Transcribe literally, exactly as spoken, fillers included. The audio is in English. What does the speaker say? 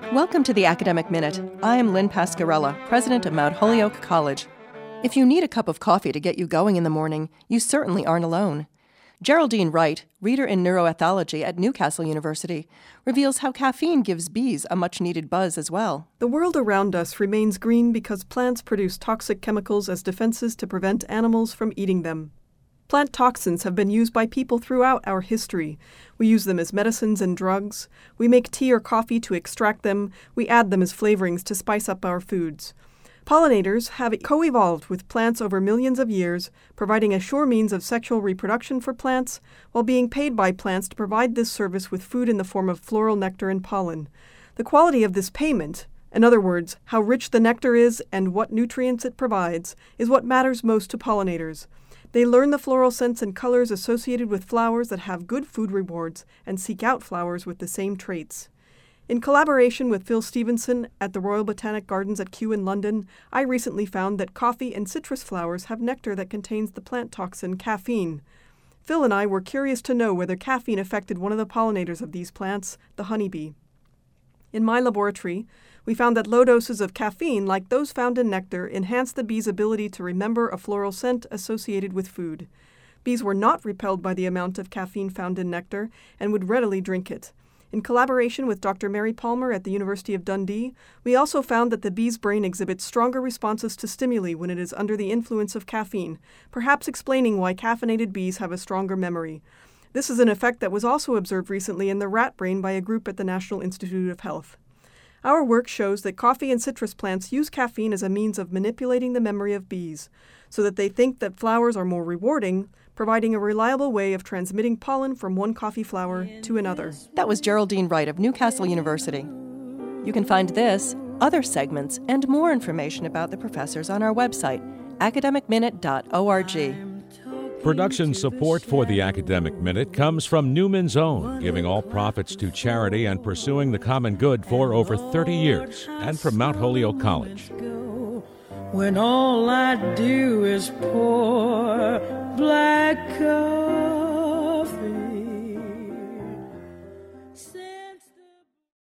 Welcome to the Academic Minute. I am Lynn Pascarella, president of Mount Holyoke College. If you need a cup of coffee to get you going in the morning, you certainly aren't alone. Geraldine Wright, reader in neuroethology at Newcastle University, reveals how caffeine gives bees a much-needed buzz as well. The world around us remains green because plants produce toxic chemicals as defenses to prevent animals from eating them. Plant toxins have been used by people throughout our history. We use them as medicines and drugs. We make tea or coffee to extract them. We add them as flavorings to spice up our foods. Pollinators have co-evolved with plants over millions of years, providing a sure means of sexual reproduction for plants, while being paid by plants to provide this service with food in the form of floral nectar and pollen. The quality of this payment, in other words, how rich the nectar is and what nutrients it provides, is what matters most to pollinators. They learn the floral scents and colors associated with flowers that have good food rewards and seek out flowers with the same traits. In collaboration with Phil Stevenson at the Royal Botanic Gardens at Kew in London, I recently found that coffee and citrus flowers have nectar that contains the plant toxin caffeine. Phil and I were curious to know whether caffeine affected one of the pollinators of these plants, the honeybee. In my laboratory, we found that low doses of caffeine, like those found in nectar, enhanced the bee's ability to remember a floral scent associated with food. Bees were not repelled by the amount of caffeine found in nectar and would readily drink it. In collaboration with Doctor Mary Palmer at the University of Dundee, we also found that the bee's brain exhibits stronger responses to stimuli when it is under the influence of caffeine, perhaps explaining why caffeinated bees have a stronger memory. This is an effect that was also observed recently in the rat brain by a group at the National Institute of Health. Our work shows that coffee and citrus plants use caffeine as a means of manipulating the memory of bees, so that they think that flowers are more rewarding, providing a reliable way of transmitting pollen from one coffee flower to another. That was Geraldine Wright of Newcastle University. You can find this, other segments, and more information about the professors on our website, academic minute dot org. Production support for the Academic Minute comes from Newman's Own, giving all profits to charity and pursuing the common good for over thirty years, and from Mount Holyoke College. When all I do is pour black coffee.